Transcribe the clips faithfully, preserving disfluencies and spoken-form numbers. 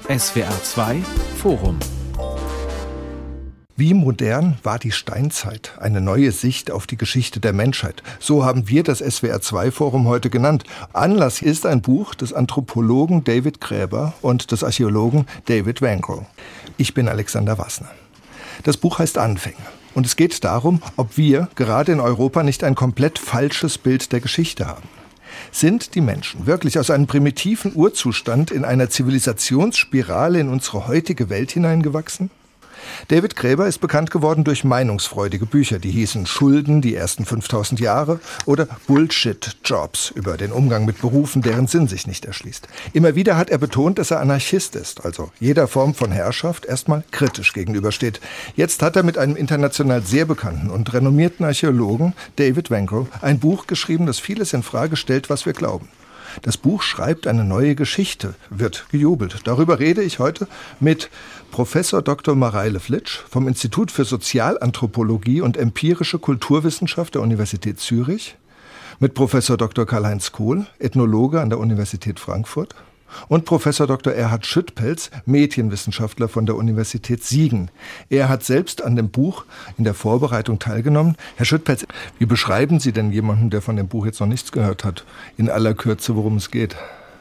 S W R zwei Forum. Wie modern war die Steinzeit? Eine neue Sicht auf die Geschichte der Menschheit. So haben wir das S W R zwei Forum heute genannt. Anlass ist ein Buch des Anthropologen David Graeber und des Archäologen David Wengrow. Ich bin Alexander Wassner. Das Buch heißt Anfänge. Und es geht darum, ob wir gerade in Europa nicht ein komplett falsches Bild der Geschichte haben. Sind die Menschen wirklich aus einem primitiven Urzustand in einer Zivilisationsspirale in unsere heutige Welt hineingewachsen? David Graeber ist bekannt geworden durch meinungsfreudige Bücher, die hießen Schulden, die ersten fünftausend Jahre oder Bullshit-Jobs über den Umgang mit Berufen, deren Sinn sich nicht erschließt. Immer wieder hat er betont, dass er Anarchist ist, also jeder Form von Herrschaft erstmal kritisch gegenübersteht. Jetzt hat er mit einem international sehr bekannten und renommierten Archäologen, David Wengrow, ein Buch geschrieben, das vieles in Frage stellt, was wir glauben. Das Buch schreibt eine neue Geschichte, wird gejubelt. Darüber rede ich heute mit Professor Doktor Mareile Flitsch vom Institut für Sozialanthropologie und empirische Kulturwissenschaft der Universität Zürich, mit Professor Doktor Karl-Heinz Kohl, Ethnologe an der Universität Frankfurt, und Professor Doktor Erhard Schüttpelz, Medienwissenschaftler von der Universität Siegen. Er hat selbst an dem Buch in der Vorbereitung teilgenommen. Herr Schüttpelz, wie beschreiben Sie denn jemanden, der von dem Buch jetzt noch nichts gehört hat, in aller Kürze, worum es geht?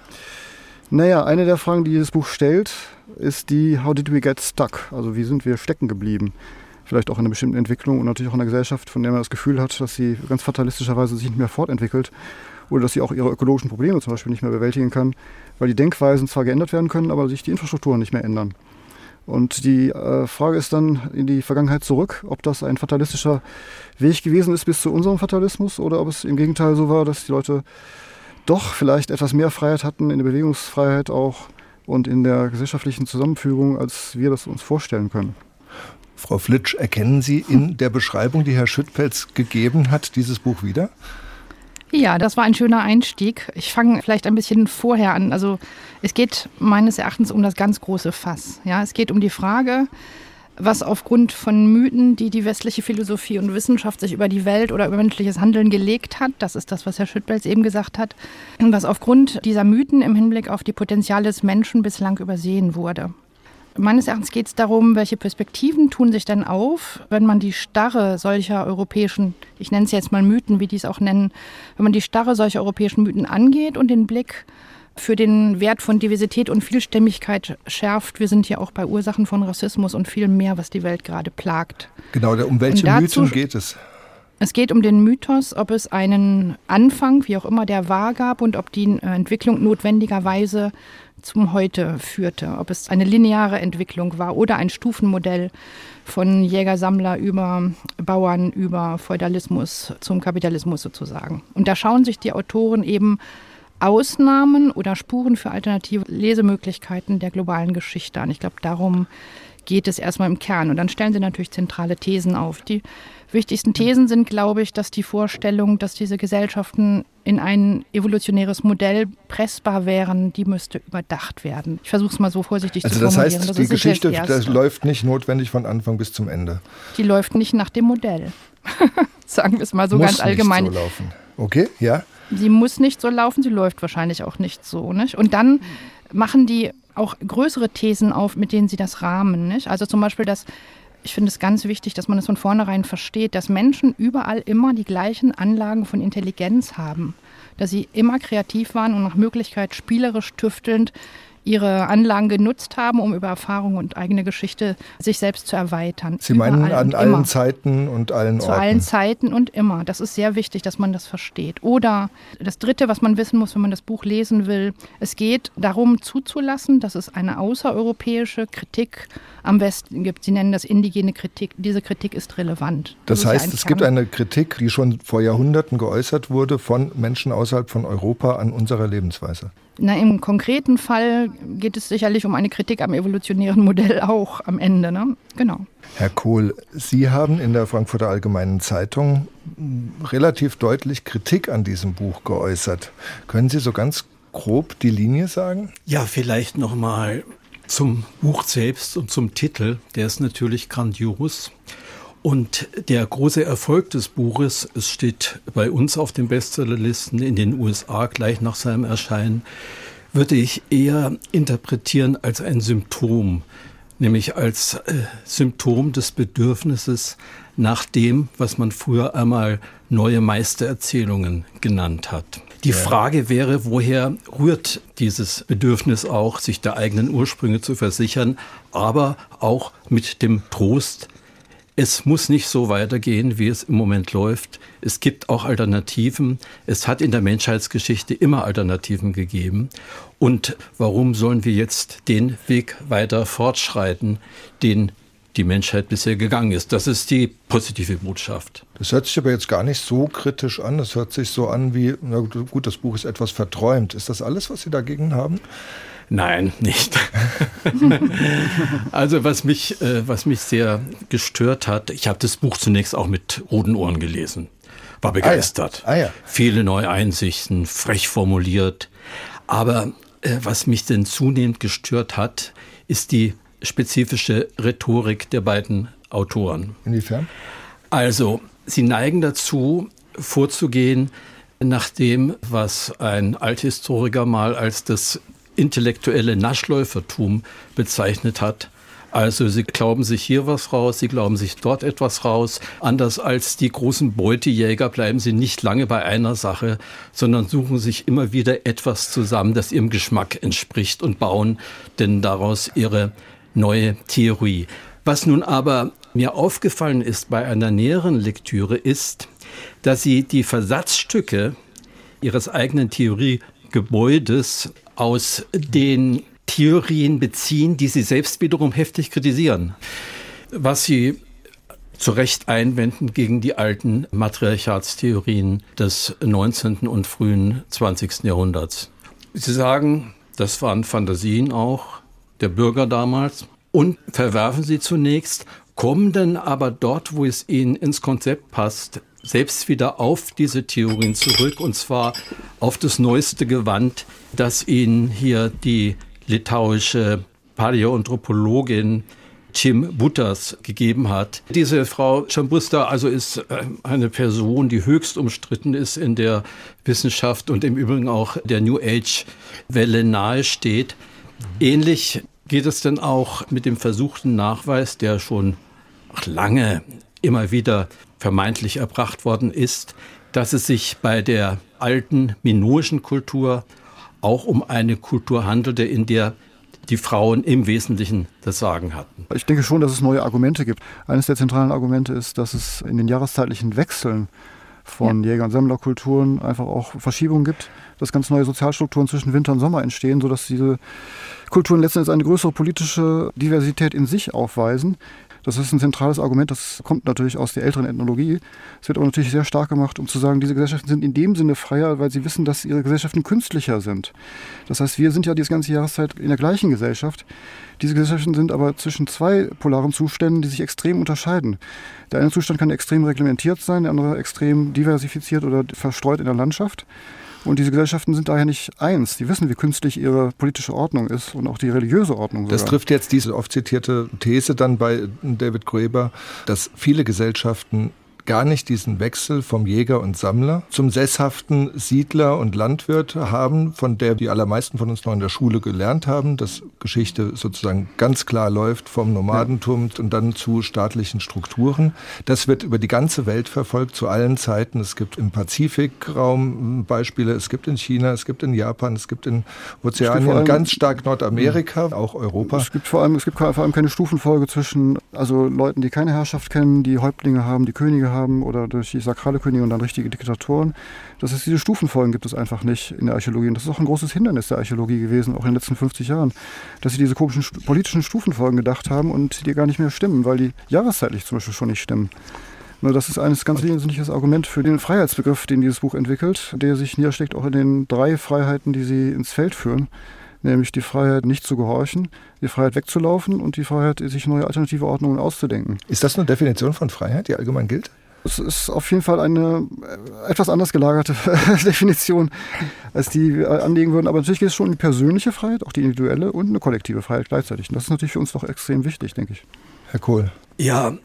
Naja, eine der Fragen, die dieses Buch stellt, ist die How did we get stuck? Also wie sind wir stecken geblieben? Vielleicht auch in einer bestimmten Entwicklung und natürlich auch in einer Gesellschaft, von der man das Gefühl hat, dass sie ganz fatalistischerweise sich nicht mehr fortentwickelt oder dass sie auch ihre ökologischen Probleme zum Beispiel nicht mehr bewältigen kann, weil die Denkweisen zwar geändert werden können, aber sich die Infrastrukturen nicht mehr ändern. Und die äh, Frage ist dann in die Vergangenheit zurück, ob das ein fatalistischer Weg gewesen ist bis zu unserem Fatalismus oder ob es im Gegenteil so war, dass die Leute doch vielleicht etwas mehr Freiheit hatten, in der Bewegungsfreiheit auch und in der gesellschaftlichen Zusammenfügung, als wir das uns vorstellen können. Frau Flitsch, erkennen Sie in der Beschreibung, die Herr Schüttpelz gegeben hat, dieses Buch wieder? Ja, das war ein schöner Einstieg. Ich fange vielleicht ein bisschen vorher an. Also es geht meines Erachtens um das ganz große Fass. Ja, es geht um die Frage, was aufgrund von Mythen, die die westliche Philosophie und Wissenschaft sich über die Welt oder über menschliches Handeln gelegt hat, das ist das, was Herr Schüttpelz eben gesagt hat, was aufgrund dieser Mythen im Hinblick auf die Potenziale des Menschen bislang übersehen wurde. Meines Erachtens geht es darum, welche Perspektiven tun sich denn auf, wenn man die Starre solcher europäischen, ich nenne es jetzt mal Mythen, wie die es auch nennen, wenn man die Starre solcher europäischen Mythen angeht und den Blick für den Wert von Diversität und Vielstimmigkeit schärft. Wir sind ja auch bei Ursachen von Rassismus und viel mehr, was die Welt gerade plagt. Genau, um welche dazu, Mythen geht es? Es geht um den Mythos, ob es einen Anfang, wie auch immer, der war gab und ob die Entwicklung notwendigerweise zum Heute führte, ob es eine lineare Entwicklung war oder ein Stufenmodell von Jäger-Sammler über Bauern, über Feudalismus zum Kapitalismus sozusagen. Und da schauen sich die Autoren eben Ausnahmen oder Spuren für alternative Lesemöglichkeiten der globalen Geschichte an. Ich glaube, darum geht es erstmal im Kern. Und dann stellen sie natürlich zentrale Thesen auf. Die wichtigsten Thesen sind, glaube ich, dass die Vorstellung, dass diese Gesellschaften in ein evolutionäres Modell pressbar wären, die müsste überdacht werden. Ich versuche es mal so vorsichtig also zu formulieren. Also das heißt, das die Geschichte das läuft nicht notwendig von Anfang bis zum Ende? Die läuft nicht nach dem Modell. Sagen wir es mal so muss ganz allgemein. Muss nicht so laufen. Okay, ja. Sie muss nicht so laufen, sie läuft wahrscheinlich auch nicht so. Nicht? Und dann machen die auch größere Thesen auf, mit denen sie das rahmen. Nicht? Also zum Beispiel, dass ich finde es ganz wichtig, dass man es von vornherein versteht, dass Menschen überall immer die gleichen Anlagen von Intelligenz haben. Dass sie immer kreativ waren und nach Möglichkeit spielerisch tüftelnd ihre Anlagen genutzt haben, um über Erfahrung und eigene Geschichte sich selbst zu erweitern. Sie meinen an allen Zeiten und allen Orten? Zu allen Zeiten und immer. Das ist sehr wichtig, dass man das versteht. Oder das Dritte, was man wissen muss, wenn man das Buch lesen will, es geht darum zuzulassen, dass es eine außereuropäische Kritik am Westen gibt. Sie nennen das indigene Kritik. Diese Kritik ist relevant. Das, das heißt, ja es gibt eine Kritik, die schon vor Jahrhunderten geäußert wurde von Menschen außerhalb von Europa an unserer Lebensweise. Na, im konkreten Fall geht es sicherlich um eine Kritik am evolutionären Modell auch am Ende, ne? Genau. Herr Kohl, Sie haben in der Frankfurter Allgemeinen Zeitung relativ deutlich Kritik an diesem Buch geäußert. Können Sie so ganz grob die Linie sagen? Ja, vielleicht noch mal zum Buch selbst und zum Titel. Der ist natürlich grandios. Und der große Erfolg des Buches, es steht bei uns auf den Bestsellerlisten in den U S A gleich nach seinem Erscheinen, würde ich eher interpretieren als ein Symptom, nämlich als äh, Symptom des Bedürfnisses nach dem, was man früher einmal neue Meistererzählungen genannt hat. Die ja. Frage wäre, woher rührt dieses Bedürfnis auch, sich der eigenen Ursprünge zu versichern, aber auch mit dem Trost, es muss nicht so weitergehen, wie es im Moment läuft. Es gibt auch Alternativen. Es hat in der Menschheitsgeschichte immer Alternativen gegeben. Und warum sollen wir jetzt den Weg weiter fortschreiten, den die Menschheit bisher gegangen ist? Das ist die positive Botschaft. Das hört sich aber jetzt gar nicht so kritisch an. Das hört sich so an wie, na gut, das Buch ist etwas verträumt. Ist das alles, was Sie dagegen haben? Nein, nicht. Also was mich, äh, was mich sehr gestört hat, ich habe das Buch zunächst auch mit roten Ohren gelesen, war begeistert. Ah ja. Ah ja. Viele neue Einsichten, frech formuliert. Aber äh, was mich denn zunehmend gestört hat, ist die spezifische Rhetorik der beiden Autoren. Inwiefern? Also, sie neigen dazu, vorzugehen nach dem, was ein Althistoriker mal als das intellektuelle Naschläufertum bezeichnet hat. Also sie glauben sich hier was raus, sie glauben sich dort etwas raus. Anders als die großen Beutejäger bleiben sie nicht lange bei einer Sache, sondern suchen sich immer wieder etwas zusammen, das ihrem Geschmack entspricht und bauen denn daraus ihre neue Theorie. Was nun aber mir aufgefallen ist bei einer näheren Lektüre ist, dass sie die Versatzstücke ihres eigenen Theoriegebäudes aus den Theorien beziehen, die sie selbst wiederum heftig kritisieren. Was sie zu Recht einwenden gegen die alten Matriarchatstheorien des neunzehnten und frühen zwanzigsten Jahrhunderts. Sie sagen, das waren Fantasien auch der Bürger damals und verwerfen sie zunächst, kommen dann aber dort, wo es ihnen ins Konzept passt, selbst wieder auf diese Theorien zurück, und zwar auf das neueste Gewand, das ihnen hier die litauische Paläoanthropologin Chimbutas gegeben hat. Diese Frau Chimbutas also ist eine Person, die höchst umstritten ist in der Wissenschaft und im Übrigen auch der New Age-Welle nahe steht. Ähnlich geht es dann auch mit dem versuchten Nachweis, der schon lange immer wieder vermeintlich erbracht worden ist, dass es sich bei der alten minoischen Kultur auch um eine Kultur handelte, in der die Frauen im Wesentlichen das Sagen hatten. Ich denke schon, dass es neue Argumente gibt. Eines der zentralen Argumente ist, dass es in den jahreszeitlichen Wechseln von ja. Jäger- und Sammlerkulturen einfach auch Verschiebungen gibt, dass ganz neue Sozialstrukturen zwischen Winter und Sommer entstehen, sodass diese Kulturen letztendlich eine größere politische Diversität in sich aufweisen. Das ist ein zentrales Argument, das kommt natürlich aus der älteren Ethnologie. Es wird aber natürlich sehr stark gemacht, um zu sagen, diese Gesellschaften sind in dem Sinne freier, weil sie wissen, dass ihre Gesellschaften künstlicher sind. Das heißt, wir sind ja die ganze Jahreszeit in der gleichen Gesellschaft. Diese Gesellschaften sind aber zwischen zwei polaren Zuständen, die sich extrem unterscheiden. Der eine Zustand kann extrem reglementiert sein, der andere extrem diversifiziert oder verstreut in der Landschaft. Und diese Gesellschaften sind daher nicht eins. Die wissen, wie künstlich ihre politische Ordnung ist und auch die religiöse Ordnung sogar. Das trifft jetzt diese oft zitierte These dann bei David Graeber, dass viele Gesellschaften gar nicht diesen Wechsel vom Jäger und Sammler zum sesshaften Siedler und Landwirt haben, von der die allermeisten von uns noch in der Schule gelernt haben, dass Geschichte sozusagen ganz klar läuft vom Nomadentum ja. und dann zu staatlichen Strukturen. Das wird über die ganze Welt verfolgt, zu allen Zeiten. Es gibt im Pazifikraum Beispiele, es gibt in China, es gibt in Japan, es gibt in Ozeanien, ganz stark Nordamerika, ja. auch Europa. Es gibt vor allem, es gibt vor allem keine Stufenfolge zwischen also Leuten, die keine Herrschaft kennen, die Häuptlinge haben, die Könige haben, haben oder durch die sakrale Könige und dann richtige Diktatoren. Das heißt, diese Stufenfolgen gibt es einfach nicht in der Archäologie. Und das ist auch ein großes Hindernis der Archäologie gewesen, auch in den letzten fünfzig Jahren, dass sie diese komischen politischen Stufenfolgen gedacht haben und die gar nicht mehr stimmen, weil die jahreszeitlich zum Beispiel schon nicht stimmen. Nur das ist ein ganz wesentliches Argument für den Freiheitsbegriff, den dieses Buch entwickelt, der sich niederschlägt auch in den drei Freiheiten, die sie ins Feld führen. Nämlich die Freiheit, nicht zu gehorchen, die Freiheit wegzulaufen und die Freiheit, sich neue alternative Ordnungen auszudenken. Ist das eine Definition von Freiheit, die allgemein gilt? Es ist auf jeden Fall eine etwas anders gelagerte Definition, als die wir anlegen würden. Aber natürlich geht es schon um die persönliche Freiheit, auch die individuelle und eine kollektive Freiheit gleichzeitig. Und das ist natürlich für uns doch extrem wichtig, denke ich. Herr Kohl. Ja,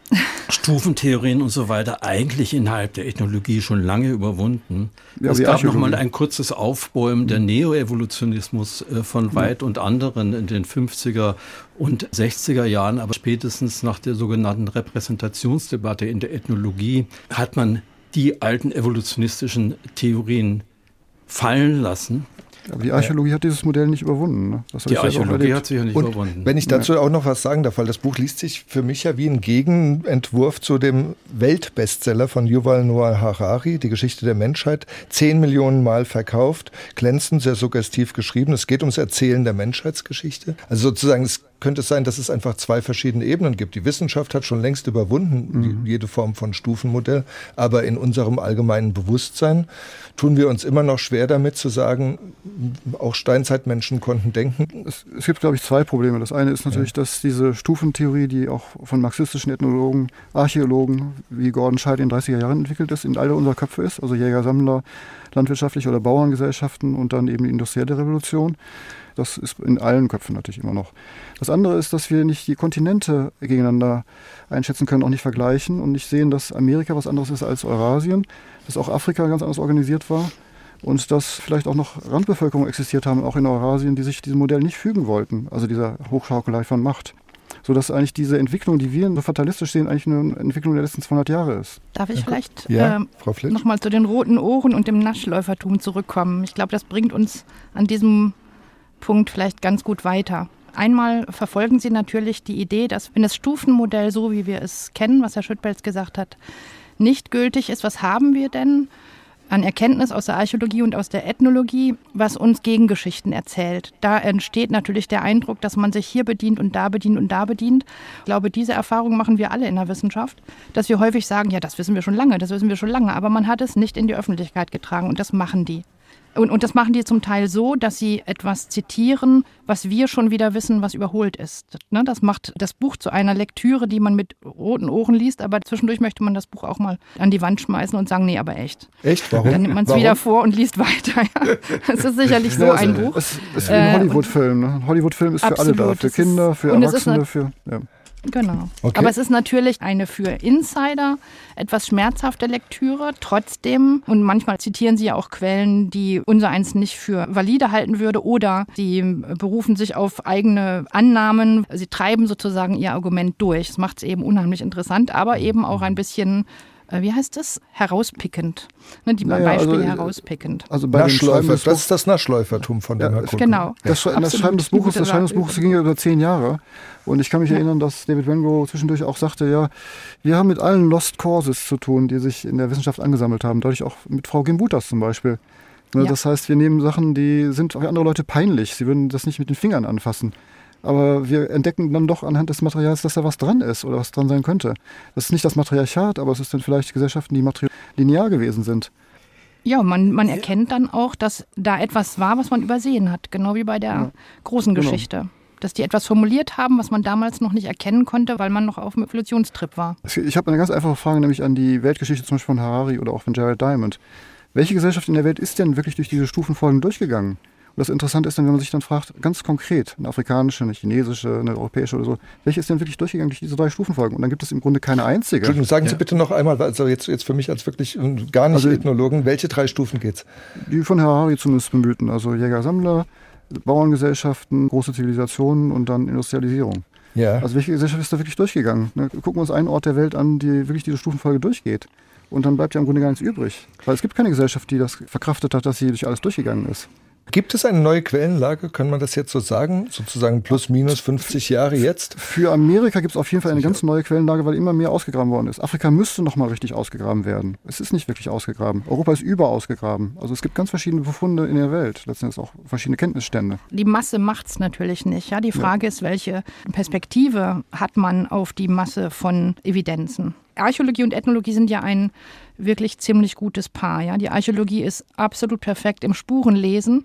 Stufentheorien und so weiter eigentlich innerhalb der Ethnologie schon lange überwunden. Ja, es die gab noch mal Archäologie. ein kurzes Aufbäumen der Neoevolutionismus äh, von White und anderen in den fünfziger und sechziger Jahren, aber spätestens nach der sogenannten Repräsentationsdebatte in der Ethnologie hat man die alten evolutionistischen Theorien fallen lassen. Aber die Archäologie hat dieses Modell nicht überwunden. Ne? Das hab Die ich selbst auch Archäologie erlebt. hat sich ja nicht Und überwunden. wenn ich dazu auch noch was sagen darf, weil das Buch liest sich für mich ja wie ein Gegenentwurf zu dem Weltbestseller von Yuval Noah Harari, Die Geschichte der Menschheit, zehn Millionen Mal verkauft, glänzend, sehr suggestiv geschrieben. Es geht ums Erzählen der Menschheitsgeschichte. Also sozusagen, es könnte es sein, dass es einfach zwei verschiedene Ebenen gibt. Die Wissenschaft hat schon längst überwunden, mhm. jede Form von Stufenmodell, aber in unserem allgemeinen Bewusstsein tun wir uns immer noch schwer damit zu sagen, auch Steinzeitmenschen konnten denken. Es, es gibt, glaube ich, zwei Probleme. Das eine ist natürlich, ja. dass diese Stufentheorie, die auch von marxistischen Ethnologen, Archäologen wie Gordon Scheidt in den dreißiger Jahren entwickelt ist, in all unserer Köpfe ist, also Jäger, Sammler, landwirtschaftliche oder Bauerngesellschaften und dann eben die industrielle Revolution. Das ist in allen Köpfen natürlich immer noch. Das andere ist, dass wir nicht die Kontinente gegeneinander einschätzen können, auch nicht vergleichen und nicht sehen, dass Amerika was anderes ist als Eurasien, dass auch Afrika ganz anders organisiert war und dass vielleicht auch noch Randbevölkerungen existiert haben, auch in Eurasien, die sich diesem Modell nicht fügen wollten, also dieser Hochschaukelei von Macht. Sodass eigentlich diese Entwicklung, die wir so fatalistisch sehen, eigentlich eine Entwicklung der letzten zweihundert Jahre ist. Darf ich vielleicht ja, ähm, Frau Flitsch? nochmal zu den roten Ohren und dem Naschläufertum zurückkommen? Ich glaube, das bringt uns an diesem Punkt vielleicht ganz gut weiter. Einmal verfolgen Sie natürlich die Idee, dass wenn das Stufenmodell, so wie wir es kennen, was Herr Schüttpelz gesagt hat, nicht gültig ist, was haben wir denn an Erkenntnis aus der Archäologie und aus der Ethnologie, was uns Gegengeschichten erzählt? Da entsteht natürlich der Eindruck, dass man sich hier bedient und da bedient und da bedient. Ich glaube, diese Erfahrung machen wir alle in der Wissenschaft, dass wir häufig sagen, ja, das wissen wir schon lange, das wissen wir schon lange, aber man hat es nicht in die Öffentlichkeit getragen und das machen die. Und, und das machen die zum Teil so, dass sie etwas zitieren, was wir schon wieder wissen, was überholt ist. Ne, das macht das Buch zu einer Lektüre, die man mit roten Ohren liest, aber zwischendurch möchte man das Buch auch mal an die Wand schmeißen und sagen, nee, aber echt. Echt? Warum? Dann nimmt man es wieder vor und liest weiter. Ja. Das ist sicherlich so ja, ein es, Buch. Es ist wie ein Äh, Hollywood-Film. Ne? Ein Hollywood-Film ist für absolut, alle da. Für es Kinder, ist- für und es ist Erwachsene, eine- für... Ja. Genau. Okay. Aber es ist natürlich eine für Insider etwas schmerzhafte Lektüre. Trotzdem, und manchmal zitieren Sie ja auch Quellen, die unsereins nicht für valide halten würde, oder sie berufen sich auf eigene Annahmen. Sie treiben sozusagen ihr Argument durch. Das macht es eben unheimlich interessant, aber eben auch ein bisschen, äh, wie heißt es, herauspickend. Ne, die Naja, Beispiele also, äh, herauspickend. Also bei dem Schreiben Naschläufer, des das ist das Naschläufertum von dem Ja, Herr Kuttner. Genau. Das, Sch- das Absolut. Schreiben des Buches, das Gute Schreiben des Sache. Buches ging ja über zehn Jahre. Und ich kann mich Ja. erinnern, dass David Wengrow zwischendurch auch sagte, ja, wir haben mit allen Lost Causes zu tun, die sich in der Wissenschaft angesammelt haben. Dadurch auch mit Frau Gimbutas zum Beispiel. Ne, Ja. Das heißt, wir nehmen Sachen, die sind für andere Leute peinlich. Sie würden das nicht mit den Fingern anfassen. Aber wir entdecken dann doch anhand des Materials, dass da was dran ist oder was dran sein könnte. Das ist nicht das Matriarchat, aber es ist dann vielleicht Gesellschaften, die matrilinear gewesen sind. Ja, man, man erkennt dann auch, dass da etwas war, was man übersehen hat. Genau wie bei der Ja. großen Genau. Geschichte. Dass die etwas formuliert haben, was man damals noch nicht erkennen konnte, weil man noch auf dem Evolutionstrip war. Ich habe eine ganz einfache Frage, nämlich an die Weltgeschichte zum Beispiel von Harari oder auch von Jared Diamond. Welche Gesellschaft in der Welt ist denn wirklich durch diese Stufenfolgen durchgegangen? Und das Interessante ist dann, wenn man sich dann fragt, ganz konkret, eine afrikanische, eine chinesische, eine europäische oder so, welche ist denn wirklich durchgegangen durch diese drei Stufenfolgen? Und dann gibt es im Grunde keine einzige. Entschuldigung, sagen Sie Ja. bitte noch einmal, also jetzt, jetzt für mich als wirklich gar nicht Also- Ethnologen, welche drei Stufen geht's? Die von Harari zumindest bemühten, also Jäger-Sammler, Bauerngesellschaften, große Zivilisationen und dann Industrialisierung. Ja. Also welche Gesellschaft ist da wirklich durchgegangen? Ne? Gucken wir uns einen Ort der Welt an, die wirklich diese Stufenfolge durchgeht. Und dann bleibt ja im Grunde gar nichts übrig. Weil es gibt keine Gesellschaft, die das verkraftet hat, dass sie durch alles durchgegangen ist. Gibt es eine neue Quellenlage, kann man das jetzt so sagen? Sozusagen plus minus fünfzig Jahre jetzt? Für Amerika gibt es auf jeden Fall eine Sicher. ganz neue Quellenlage, weil immer mehr ausgegraben worden ist. Afrika müsste noch mal richtig ausgegraben werden. Es ist nicht wirklich ausgegraben. Europa ist überausgegraben. Also es gibt ganz verschiedene Befunde in der Welt. Letztendlich auch verschiedene Kenntnisstände. Die Masse macht es natürlich nicht. Ja? Die Frage ist, welche Perspektive hat man auf die Masse von Evidenzen? Archäologie und Ethnologie sind ja ein wirklich ziemlich gutes Paar. Ja? Die Archäologie ist absolut perfekt im Spurenlesen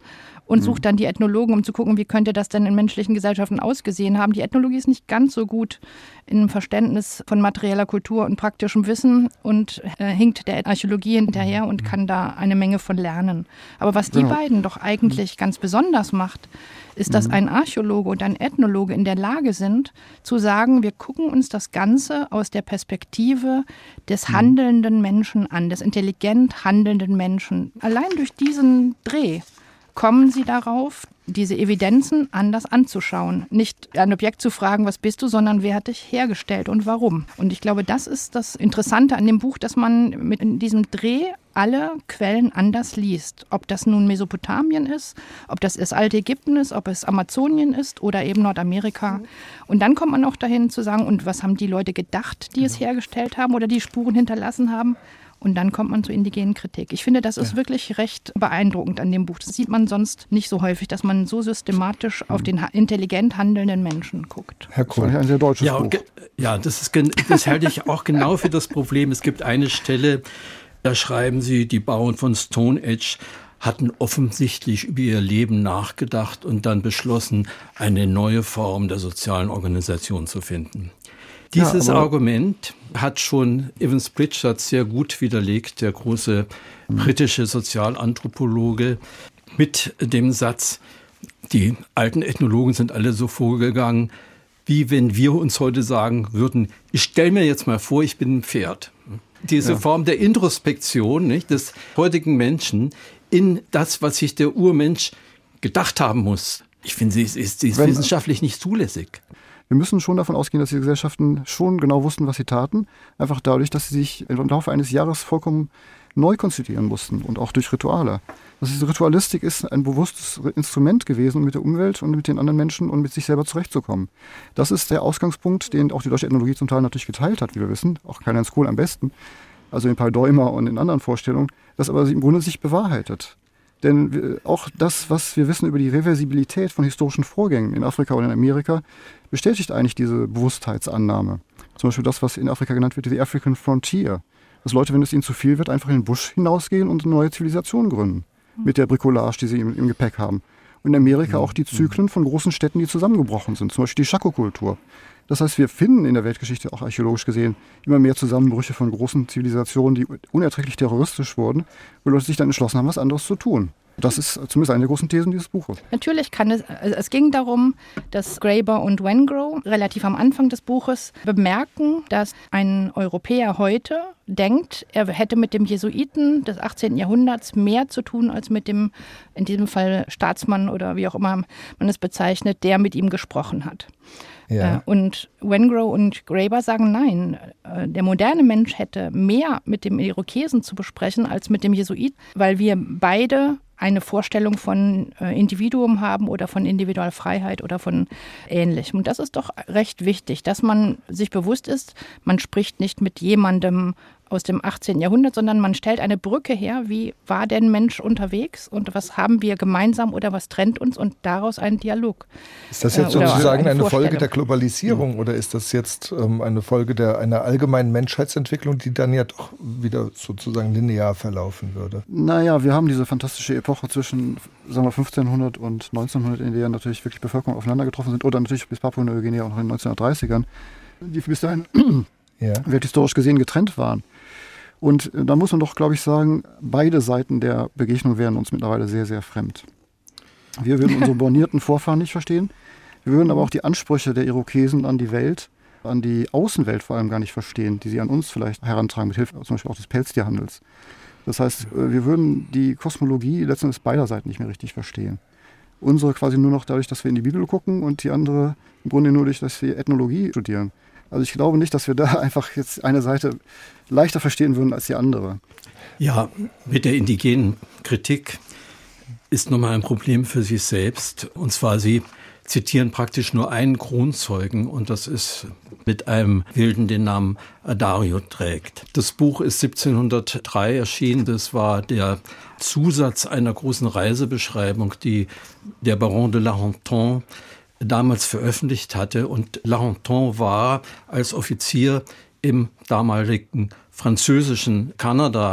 und sucht dann die Ethnologen, um zu gucken, wie könnte das denn in menschlichen Gesellschaften ausgesehen haben. Die Ethnologie ist nicht ganz so gut im Verständnis von materieller Kultur und praktischem Wissen und äh, hinkt der Archäologie hinterher und kann da eine Menge von lernen. Aber was die Genau. beiden doch eigentlich ganz besonders macht, ist, dass ein Archäologe und ein Ethnologe in der Lage sind, zu sagen, wir gucken uns das Ganze aus der Perspektive des handelnden Menschen an, des intelligent handelnden Menschen. Allein durch diesen Dreh kommen sie darauf, diese Evidenzen anders anzuschauen. Nicht ein Objekt zu fragen, was bist du, sondern wer hat dich hergestellt und warum. Und ich glaube, das ist das Interessante an dem Buch, dass man mit diesem Dreh alle Quellen anders liest. Ob das nun Mesopotamien ist, ob das das alte Ägypten ist, ob es Amazonien ist oder eben Nordamerika. Und dann kommt man auch dahin zu sagen, und was haben die Leute gedacht, die es hergestellt haben oder die Spuren hinterlassen haben? Und dann kommt man zur indigenen Kritik. Ich finde, das ist ja. wirklich recht beeindruckend an dem Buch. Das sieht man sonst nicht so häufig, dass man so systematisch auf den intelligent handelnden Menschen guckt. Herr Kohl, ein sehr deutsches ja, Buch. Ja, das, ist, das halte ich auch genau für das Problem. Es gibt eine Stelle, da schreiben Sie, die Bauern von Stonehenge hatten offensichtlich über ihr Leben nachgedacht und dann beschlossen, eine neue Form der sozialen Organisation zu finden. Dieses ja, Argument hat schon Evans Pritchard sehr gut widerlegt, der große britische Sozialanthropologe, mit dem Satz, die alten Ethnologen sind alle so vorgegangen, wie wenn wir uns heute sagen würden, ich stelle mir jetzt mal vor, ich bin ein Pferd. Diese ja. Form der Introspektion, nicht, des heutigen Menschen in das, was sich der Urmensch gedacht haben muss. Ich finde, sie ist, sie ist wissenschaftlich nicht zulässig. Wir müssen schon davon ausgehen, dass die Gesellschaften schon genau wussten, was sie taten. Einfach dadurch, dass sie sich im Laufe eines Jahres vollkommen neu konstituieren mussten und auch durch Rituale. Also diese Ritualistik ist ein bewusstes Instrument gewesen, um mit der Umwelt und mit den anderen Menschen und mit sich selber zurechtzukommen. Das ist der Ausgangspunkt, den auch die deutsche Ethnologie zum Teil natürlich geteilt hat, wie wir wissen. Auch Karl-Heinz Kohl am besten. Also in Paul Deumer und in anderen Vorstellungen. Das aber im Grunde sich bewahrheitet. Denn auch das, was wir wissen über die Reversibilität von historischen Vorgängen in Afrika und in Amerika, bestätigt eigentlich diese Bewusstheitsannahme. Zum Beispiel das, was in Afrika genannt wird, die African Frontier. Dass Leute, wenn es ihnen zu viel wird, einfach in den Busch hinausgehen und eine neue Zivilisation gründen. Mit der Bricolage, die sie im, im Gepäck haben. Und in Amerika auch die Zyklen von großen Städten, die zusammengebrochen sind. Zum Beispiel die Chaco-Kultur. Das heißt, wir finden in der Weltgeschichte, auch archäologisch gesehen, immer mehr Zusammenbrüche von großen Zivilisationen, die unerträglich terroristisch wurden, wo Leute sich dann entschlossen haben, was anderes zu tun. Das ist zumindest eine der großen Thesen dieses Buches. Natürlich kann es, also es ging darum, dass Graeber und Wengrow relativ am Anfang des Buches bemerken, dass ein Europäer heute denkt, er hätte mit dem Jesuiten des achtzehnten Jahrhunderts mehr zu tun als mit dem, in diesem Fall Staatsmann oder wie auch immer man es bezeichnet, der mit ihm gesprochen hat. Ja. Und Wengrow und Graeber sagen, nein, der moderne Mensch hätte mehr mit dem Irokesen zu besprechen als mit dem Jesuiten, weil wir beide eine Vorstellung von Individuum haben oder von Individualfreiheit oder von Ähnlichem. Und das ist doch recht wichtig, dass man sich bewusst ist, man spricht nicht mit jemandem aus dem achtzehnten Jahrhundert, sondern man stellt eine Brücke her, wie war denn Mensch unterwegs und was haben wir gemeinsam oder was trennt uns und daraus einen Dialog. Ist das jetzt äh, sozusagen eine, eine Folge der Globalisierung ja. oder ist das jetzt ähm, eine Folge der einer allgemeinen Menschheitsentwicklung, die dann ja doch wieder sozusagen linear verlaufen würde? Naja, wir haben diese fantastische Epoche zwischen sagen wir fünfzehnhundert und neunzehnhundert, in der natürlich wirklich Bevölkerungen aufeinander getroffen sind oder natürlich bis Papua-Neuguinea auch noch in den neunzehnhundertdreißigern, die bis dahin ja. welthistorisch gesehen getrennt waren. Und da muss man doch, glaube ich, sagen, beide Seiten der Begegnung wären uns mittlerweile sehr, sehr fremd. Wir würden unsere bornierten Vorfahren nicht verstehen. Wir würden aber auch die Ansprüche der Irokesen an die Welt, an die Außenwelt vor allem gar nicht verstehen, die sie an uns vielleicht herantragen, mit Hilfe zum Beispiel auch des Pelztierhandels. Das heißt, wir würden die Kosmologie letztendlich beider Seiten nicht mehr richtig verstehen. Unsere quasi nur noch dadurch, dass wir in die Bibel gucken und die andere im Grunde nur durch, dass wir Ethnologie studieren. Also ich glaube nicht, dass wir da einfach jetzt eine Seite leichter verstehen würden als die andere. Ja, mit der indigenen Kritik ist nochmal ein Problem für sich selbst. Und zwar, Sie zitieren praktisch nur einen Kronzeugen und das ist mit einem Wilden, den Namen Adario trägt. Das Buch ist siebzehnhundertdrei erschienen. Das war der Zusatz einer großen Reisebeschreibung, die der Baron de La Hontan damals veröffentlicht hatte. Und La Hontan war als Offizier im damaligen französischen Kanada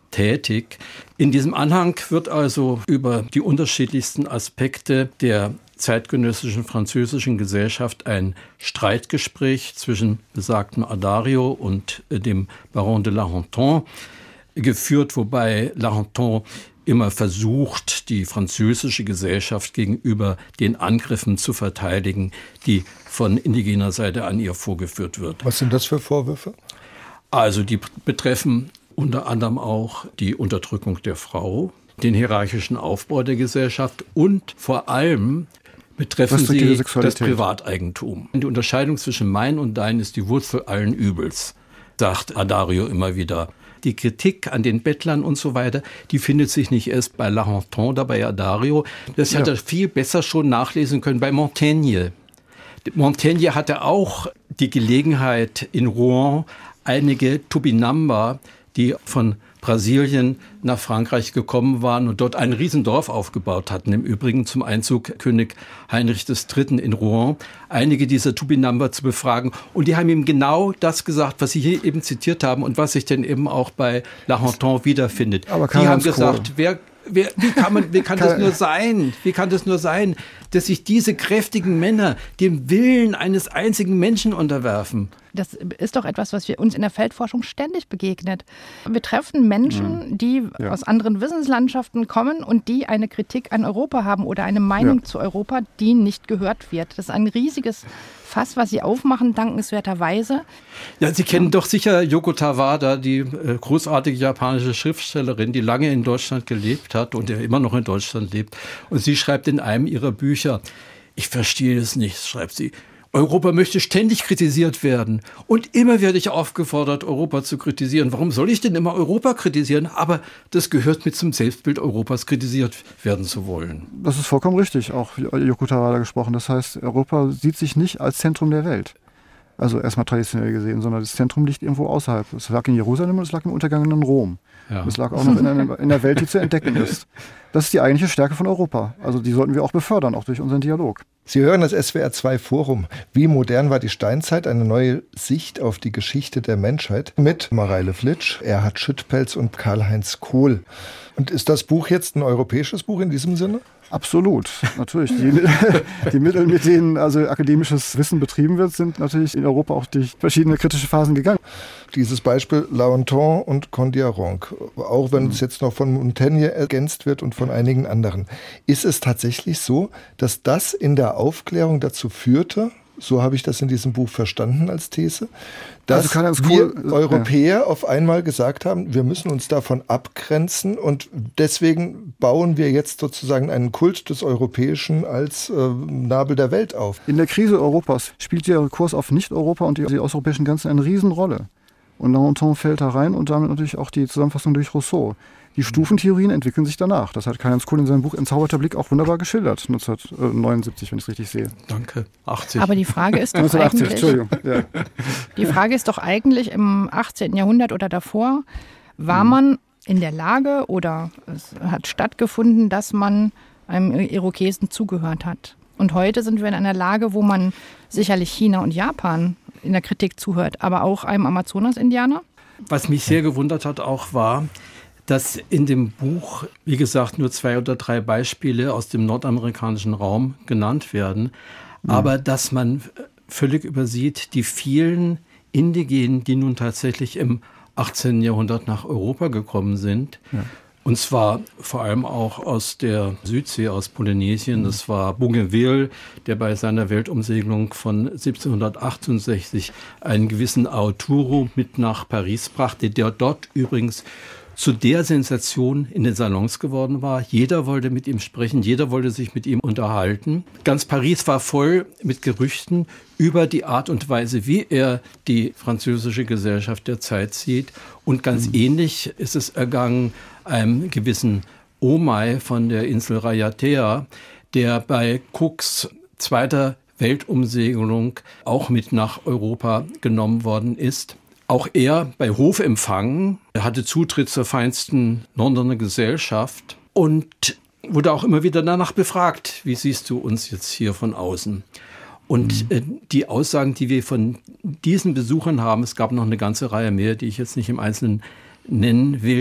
tätig. In diesem Anhang wird also über die unterschiedlichsten Aspekte der zeitgenössischen französischen Gesellschaft ein Streitgespräch zwischen besagtem Addario und dem Baron de Larenton geführt, wobei Larenton immer versucht, die französische Gesellschaft gegenüber den Angriffen zu verteidigen, die von indigener Seite an ihr vorgeführt wird. Was sind das für Vorwürfe? Also die betreffen unter anderem auch die Unterdrückung der Frau, den hierarchischen Aufbau der Gesellschaft und vor allem betreffen sie das Privateigentum. Die Unterscheidung zwischen mein und dein ist die Wurzel allen Übels, sagt Addario immer wieder. Die Kritik an den Bettlern und so weiter, die findet sich nicht erst bei Larenton oder bei Addario. Das hätte er ja viel besser schon nachlesen können bei Montaigne. Montaigne hatte auch die Gelegenheit, in Rouen einige Tupinamba, die von Brasilien nach Frankreich gekommen waren und dort ein Riesendorf aufgebaut hatten. Im Übrigen zum Einzug König Heinrich des Dritten in Rouen, einige dieser Tupinamba zu befragen. Und die haben ihm genau das gesagt, was Sie hier eben zitiert haben und was sich denn eben auch bei Larenton wiederfindet. Aber die haben gesagt, wer, wer, wie kann, man, wie kann das nur sein? Wie kann das nur sein, dass sich diese kräftigen Männer dem Willen eines einzigen Menschen unterwerfen? Das ist doch etwas, was wir uns in der Feldforschung ständig begegnet. Wir treffen Menschen, die ja. aus anderen Wissenslandschaften kommen und die eine Kritik an Europa haben oder eine Meinung ja. zu Europa, die nicht gehört wird. Das ist ein riesiges Fass, was Sie aufmachen, dankenswerterweise. Ja, Sie kennen ja. doch sicher Yoko Tawada, die äh, großartige japanische Schriftstellerin, die lange in Deutschland gelebt hat und ja immer noch in Deutschland lebt. Und sie schreibt in einem ihrer Bücher, ich verstehe es nicht, schreibt sie, Europa möchte ständig kritisiert werden. Und immer werde ich aufgefordert, Europa zu kritisieren. Warum soll ich denn immer Europa kritisieren? Aber das gehört mit zum Selbstbild Europas, kritisiert werden zu wollen. Das ist vollkommen richtig, auch Yoko Tawada gesprochen. Das heißt, Europa sieht sich nicht als Zentrum der Welt. Also erstmal traditionell gesehen, sondern das Zentrum liegt irgendwo außerhalb. Es lag in Jerusalem und es lag im untergangenen Rom. Ja. Es lag auch noch in, einer, in der Welt, die zu entdecken ist. Das ist die eigentliche Stärke von Europa. Also die sollten wir auch befördern, auch durch unseren Dialog. Sie hören das S W R zwei Forum. Wie modern war die Steinzeit? Eine neue Sicht auf die Geschichte der Menschheit mit Mareile Flitsch, Erhard Schüttpelz und Karl-Heinz Kohl. Und ist das Buch jetzt ein europäisches Buch in diesem Sinne? Absolut, natürlich. Die, die Mittel, mit denen also akademisches Wissen betrieben wird, sind natürlich in Europa auch durch verschiedene kritische Phasen gegangen. Dieses Beispiel Larenton und Condillac, auch wenn mhm. es jetzt noch von Montaigne ergänzt wird und von einigen anderen. Ist es tatsächlich so, dass das in der Aufklärung dazu führte, so habe ich das in diesem Buch verstanden als These, dass also wir cool, Europäer ja. auf einmal gesagt haben, wir müssen uns davon abgrenzen und deswegen bauen wir jetzt sozusagen einen Kult des Europäischen als äh, Nabel der Welt auf. In der Krise Europas spielt der Kurs auf Nicht-Europa und die, die außereuropäischen Grenzen eine Riesenrolle. Und Larenton fällt da rein und damit natürlich auch die Zusammenfassung durch Rousseau. Die Stufentheorien entwickeln sich danach. Das hat Karl-Heinz Kohl in seinem Buch Entzauberter Blick auch wunderbar geschildert, neunzehnhundertneunundsiebzig, wenn ich es richtig sehe. Danke. achtzig. Aber die Frage ist doch neunzehnhundertachtzig, eigentlich, Entschuldigung. Ja. Die Frage ist doch eigentlich im achtzehnten Jahrhundert oder davor, war man in der Lage oder es hat stattgefunden, dass man einem Irokesen zugehört hat. Und heute sind wir in einer Lage, wo man sicherlich China und Japan in der Kritik zuhört, aber auch einem Amazonas-Indianer. Was mich sehr gewundert hat auch war, dass in dem Buch, wie gesagt, nur zwei oder drei Beispiele aus dem nordamerikanischen Raum genannt werden, mhm. aber dass man völlig übersieht, die vielen Indigenen, die nun tatsächlich im achtzehnten Jahrhundert nach Europa gekommen sind, ja. und zwar vor allem auch aus der Südsee, aus Polynesien. Das war Bougainville, der bei seiner Weltumsegelung von siebzehnhundertachtundsechzig einen gewissen Arturo mit nach Paris brachte, der dort übrigens zu der Sensation in den Salons geworden war. Jeder wollte mit ihm sprechen, jeder wollte sich mit ihm unterhalten. Ganz Paris war voll mit Gerüchten über die Art und Weise, wie er die französische Gesellschaft der Zeit sieht. Und ganz mhm. ähnlich ist es ergangen einem gewissen Omai von der Insel Raiatea, der bei Cooks zweiter Weltumsegelung auch mit nach Europa genommen worden ist. Auch er bei Hofempfang, er hatte Zutritt zur feinsten Londoner Gesellschaft und wurde auch immer wieder danach befragt, wie siehst du uns jetzt hier von außen? Und mhm. äh, die Aussagen, die wir von diesen Besuchern haben, es gab noch eine ganze Reihe mehr, die ich jetzt nicht im Einzelnen nennen will,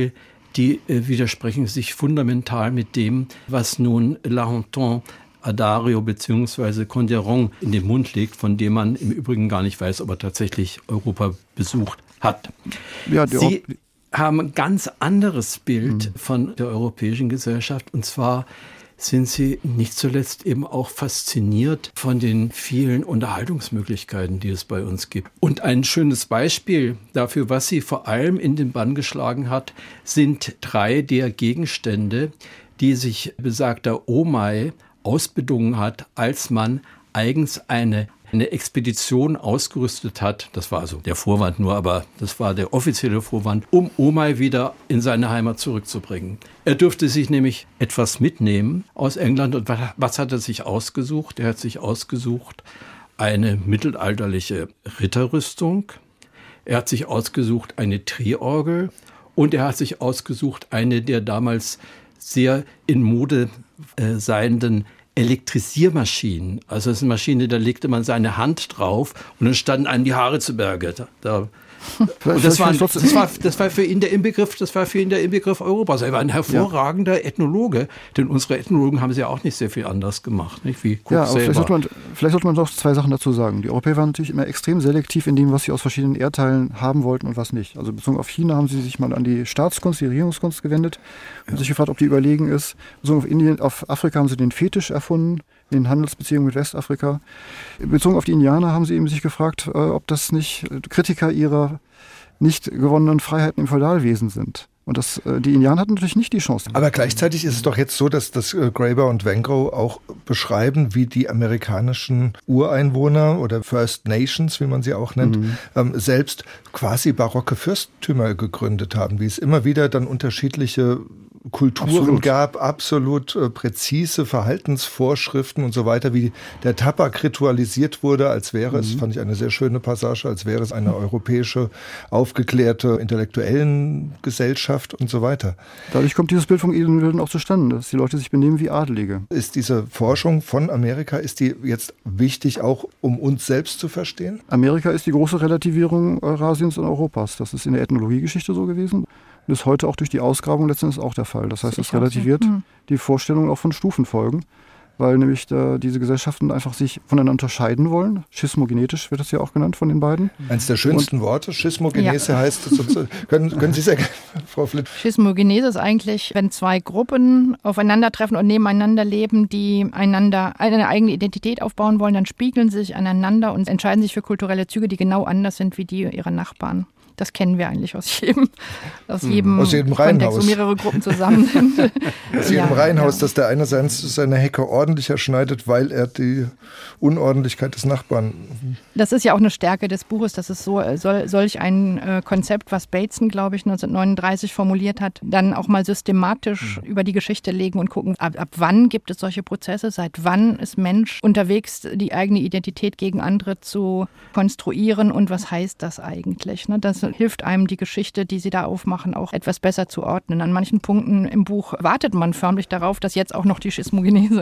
die äh, widersprechen sich fundamental mit dem, was nun L'Argenton Addario bzw. Conderon in den Mund legt, von dem man im Übrigen gar nicht weiß, ob er tatsächlich Europa besucht hat. Ja, Sie haben ein ganz anderes Bild mhm. von der europäischen Gesellschaft, und zwar sind Sie nicht zuletzt eben auch fasziniert von den vielen Unterhaltungsmöglichkeiten, die es bei uns gibt. Und ein schönes Beispiel dafür, was Sie vor allem in den Bann geschlagen hat, sind drei der Gegenstände, die sich besagter Omai ausbedungen hat, als man eigens eine, eine Expedition ausgerüstet hat. Das war also der Vorwand nur, aber das war der offizielle Vorwand, um Omai wieder in seine Heimat zurückzubringen. Er durfte sich nämlich etwas mitnehmen aus England. Und was hat er sich ausgesucht? Er hat sich ausgesucht eine mittelalterliche Ritterrüstung. Er hat sich ausgesucht eine Triorgel. Und er hat sich ausgesucht eine der damals sehr in Mode äh, seienden Elektrisiermaschinen. Also das ist eine Maschine, da legte man seine Hand drauf und dann standen einem die Haare zu Berge. Da, da Und das war, das, war, das war für ihn der Inbegriff, das war für ihn der Inbegriff Europas. Er war ein hervorragender ja. Ethnologe, denn unsere Ethnologen haben es ja auch nicht sehr viel anders gemacht, nicht? Wie Cook ja, aber selber. Vielleicht sollte, man, vielleicht sollte man noch zwei Sachen dazu sagen. Die Europäer waren natürlich immer extrem selektiv in dem, was sie aus verschiedenen Erdteilen haben wollten und was nicht. Also bezogen auf China haben sie sich mal an die Staatskunst, die Regierungskunst gewendet und ja. sich gefragt, ob die überlegen ist. Bezogen auf Indien, auf Afrika haben sie den Fetisch erfunden, in Handelsbeziehungen mit Westafrika. Bezogen auf die Indianer haben sie eben sich gefragt, ob das nicht Kritiker ihrer nicht gewonnenen Freiheiten im Feudalwesen sind. Und das, die Indianer hatten natürlich nicht die Chance. Aber gleichzeitig ist es doch jetzt so, dass das Graeber und Wengrow auch beschreiben, wie die amerikanischen Ureinwohner oder First Nations, wie man sie auch nennt, mhm. ähm, selbst quasi barocke Fürstentümer gegründet haben, wie es immer wieder dann unterschiedliche Kulturen absolut. gab, absolut äh, präzise Verhaltensvorschriften und so weiter, wie der Tabak ritualisiert wurde, als wäre mhm. es, fand ich eine sehr schöne Passage, als wäre es eine europäische, aufgeklärte, intellektuellen Gesellschaft und so weiter. Dadurch kommt dieses Bild vom edlen Wilden auch zustande, dass die Leute sich benehmen wie Adelige. Ist diese Forschung von Amerika, ist die jetzt wichtig auch, um uns selbst zu verstehen? Amerika ist die große Relativierung Eurasiens und Europas. Das ist in der Ethnologiegeschichte so gewesen. Das ist heute auch durch die Ausgrabung letztendlich auch der Fall. Das heißt, es relativiert so. hm. die Vorstellung auch von Stufenfolgen, weil nämlich da diese Gesellschaften einfach sich voneinander unterscheiden wollen. Schismogenetisch wird das ja auch genannt von den beiden. Eines der schönsten Und, Worte, Schismogenese ja. heißt, so, können, können Sie sagen, Frau Flitt? Schismogenese ist eigentlich, wenn zwei Gruppen aufeinandertreffen und nebeneinander leben, die einander eine eigene Identität aufbauen wollen, dann spiegeln sie sich aneinander und entscheiden sich für kulturelle Züge, die genau anders sind wie die ihrer Nachbarn. Das kennen wir eigentlich aus jedem, aus jedem, aus jedem Kontext, Reihenhaus. wo mehrere Gruppen zusammen sind. Aus jedem ja, Reihenhaus, ja. dass der eine sein, seine Hecke ordentlicher schneidet, weil er die Unordentlichkeit des Nachbarn... Das ist ja auch eine Stärke des Buches, dass es so soll, solch ein äh, Konzept, was Bateson, glaube ich, neunzehnhundertneununddreißig formuliert hat, dann auch mal systematisch mhm. über die Geschichte legen und gucken, ab, ab wann gibt es solche Prozesse, seit wann ist Mensch unterwegs, die eigene Identität gegen andere zu konstruieren und was heißt das eigentlich? Ne? Das hilft einem, die Geschichte, die sie da aufmachen, auch etwas besser zu ordnen. An manchen Punkten im Buch wartet man förmlich darauf, dass jetzt auch noch die Schismogenese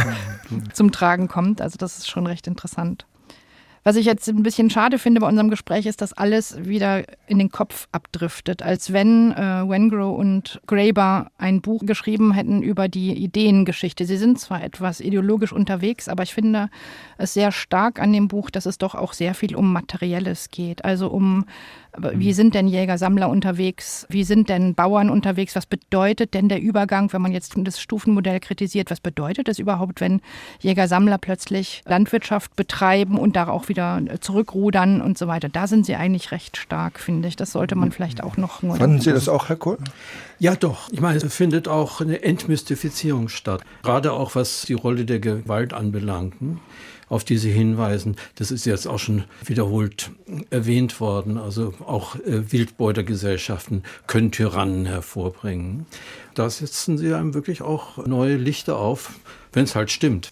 zum Tragen kommt. Also das ist schon recht interessant. Was ich jetzt ein bisschen schade finde bei unserem Gespräch ist, dass alles wieder in den Kopf abdriftet, als wenn äh, Wengrow und Graeber ein Buch geschrieben hätten über die Ideengeschichte. Sie sind zwar etwas ideologisch unterwegs, aber ich finde es sehr stark an dem Buch, dass es doch auch sehr viel um Materielles geht. Also um, wie sind denn Jäger-Sammler unterwegs? Wie sind denn Bauern unterwegs? Was bedeutet denn der Übergang, wenn man jetzt das Stufenmodell kritisiert? Was bedeutet es überhaupt, wenn Jäger-Sammler plötzlich Landwirtschaft betreiben und da auch wieder zurückrudern und so weiter? Da sind sie eigentlich recht stark, finde ich. Das sollte man vielleicht auch noch... Fanden Sie das auch, Herr Kohl? Ja, doch. Ich meine, es findet auch eine Entmystifizierung statt. Gerade auch, was die Rolle der Gewalt anbelangt, auf die Sie hinweisen. Das ist jetzt auch schon wiederholt erwähnt worden. Also auch äh, Wildbeutergesellschaften können Tyrannen hervorbringen. Da setzen Sie einem wirklich auch neue Lichter auf, wenn es halt stimmt.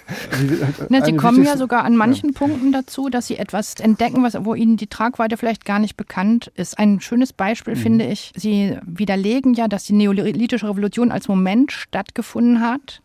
Na, Sie kommen ja sogar an manchen ja. Punkten dazu, dass Sie etwas entdecken, was, wo Ihnen die Tragweite vielleicht gar nicht bekannt ist. Ein schönes Beispiel mhm. finde ich, Sie widerlegen ja, dass die Neolithische Revolution als Moment stattgefunden hat.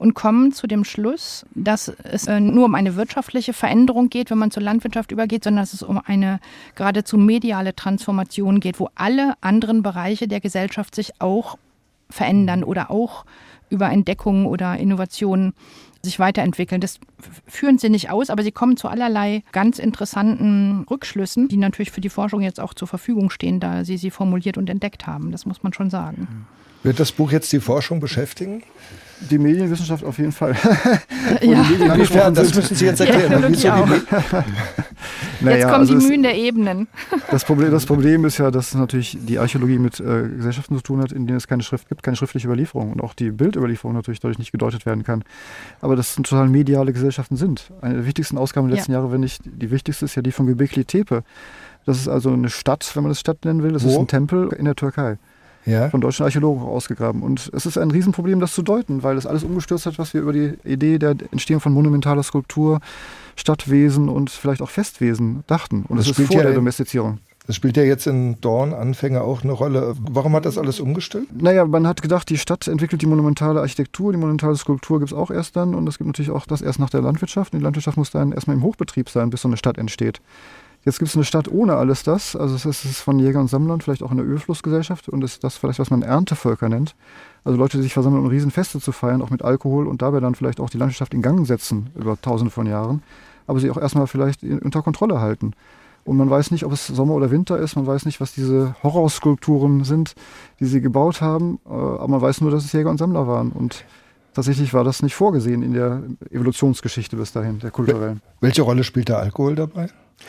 und kommen zu dem Schluss, dass es äh, nur um eine wirtschaftliche Veränderung geht, wenn man zur Landwirtschaft übergeht, sondern dass es um eine geradezu mediale Transformation geht, wo alle anderen Bereiche der Gesellschaft sich auch verändern oder auch über Entdeckungen oder Innovationen sich weiterentwickeln. Das führen sie nicht aus, aber sie kommen zu allerlei ganz interessanten Rückschlüssen, die natürlich für die Forschung jetzt auch zur Verfügung stehen, da sie sie formuliert und entdeckt haben. Das muss man schon sagen. Wird das Buch jetzt die Forschung beschäftigen? Die Medienwissenschaft auf jeden Fall. Ja. Inwiefern, das müssen Sie jetzt erklären. Ja, Wieso auch. Naja, jetzt kommen also die es, Mühen der Ebenen. Das Problem, das Problem ist ja, dass natürlich die Archäologie mit äh, Gesellschaften zu tun hat, in denen es keine Schrift gibt, keine schriftliche Überlieferung und auch die Bildüberlieferung natürlich dadurch nicht gedeutet werden kann. Aber das sind total mediale Gesellschaften sind. Eine der wichtigsten Ausgaben der letzten ja. Jahre, wenn nicht die wichtigste, ist ja die von Göbekli Tepe. Das ist also eine Stadt, wenn man das Stadt nennen will. Das Wo? ist ein Tempel in der Türkei. Ja. Von deutschen Archäologen ausgegraben. Und es ist ein Riesenproblem, das zu deuten, weil das alles umgestürzt hat, was wir über die Idee der Entstehung von monumentaler Skulptur, Stadtwesen und vielleicht auch Festwesen dachten. Und das, das ist vor ja der in, Domestizierung. Das spielt ja jetzt in Dorn, Anfänger auch eine Rolle. Warum hat das alles umgestellt? Naja, man hat gedacht, die Stadt entwickelt die monumentale Architektur, die monumentale Skulptur gibt es auch erst dann und es gibt natürlich auch das erst nach der Landwirtschaft. Und die Landwirtschaft muss dann erstmal im Hochbetrieb sein, bis so eine Stadt entsteht. Jetzt gibt es eine Stadt ohne alles das, also es ist von Jägern und Sammlern, vielleicht auch eine Ölflussgesellschaft und ist das vielleicht, was man Erntevölker nennt. Also Leute, die sich versammeln, um Riesenfeste zu feiern, auch mit Alkohol und dabei dann vielleicht auch die Landwirtschaft in Gang setzen über tausende von Jahren, aber sie auch erstmal vielleicht unter Kontrolle halten. Und man weiß nicht, ob es Sommer oder Winter ist, man weiß nicht, was diese Horrorskulpturen sind, die sie gebaut haben, aber man weiß nur, dass es Jäger und Sammler waren und tatsächlich war das nicht vorgesehen in der Evolutionsgeschichte bis dahin, der kulturellen. Welche Rolle spielt der Alkohol dabei?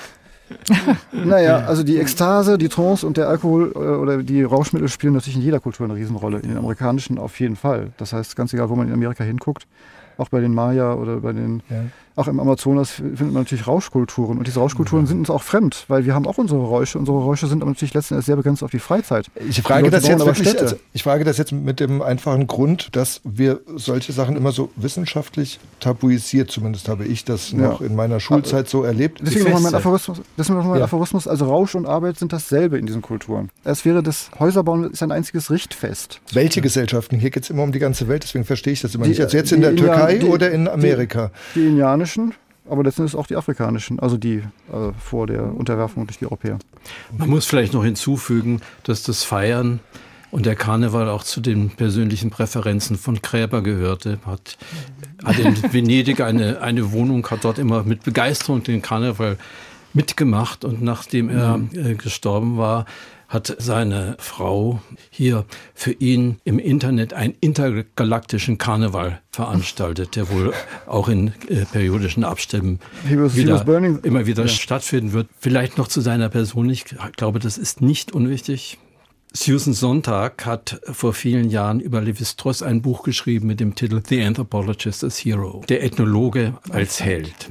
Naja, also die Ekstase, die Trance und der Alkohol äh, oder die Rauschmittel spielen natürlich in jeder Kultur eine Riesenrolle. In den amerikanischen auf jeden Fall. Das heißt, ganz egal, wo man in Amerika hinguckt, auch bei den Maya oder bei den, ja. auch im Amazonas findet man natürlich Rauschkulturen. Und diese Rauschkulturen ja. sind uns auch fremd, weil wir haben auch unsere Räusche. Unsere Räusche sind aber natürlich letzten Endes sehr begrenzt auf die Freizeit. Ich frage, das jetzt wirklich, also ich frage das jetzt mit dem einfachen Grund, dass wir solche Sachen immer so wissenschaftlich tabuisiert, zumindest habe ich das ja. noch in meiner Schulzeit so erlebt. Deswegen nochmal mein Aphorismus, deswegen noch mein ja. Aphorismus, also Rausch und Arbeit sind dasselbe in diesen Kulturen. Es wäre das Häuserbauen ist ein einziges Richtfest. Welche Gesellschaften? Hier geht es immer um die ganze Welt, deswegen verstehe ich das immer die, nicht. Also jetzt in der Türkei Die, oder in Amerika? Die, die indianischen, aber letztendlich auch die afrikanischen, also die äh, vor der Unterwerfung durch die Europäer. Man muss vielleicht noch hinzufügen, dass das Feiern und der Karneval auch zu den persönlichen Präferenzen von Kräber gehörte. Hat, hat in Venedig eine, eine Wohnung, hat dort immer mit Begeisterung den Karneval mitgemacht und nachdem er äh, gestorben war, hat seine Frau hier für ihn im Internet einen intergalaktischen Karneval veranstaltet, der wohl auch in äh, periodischen Abständen was, wieder, immer wieder ja. stattfinden wird. Vielleicht noch zu seiner Person, ich glaube, das ist nicht unwichtig. Susan Sontag hat vor vielen Jahren über Lévi-Strauss ein Buch geschrieben mit dem Titel The Anthropologist as Hero, der Ethnologe als Held.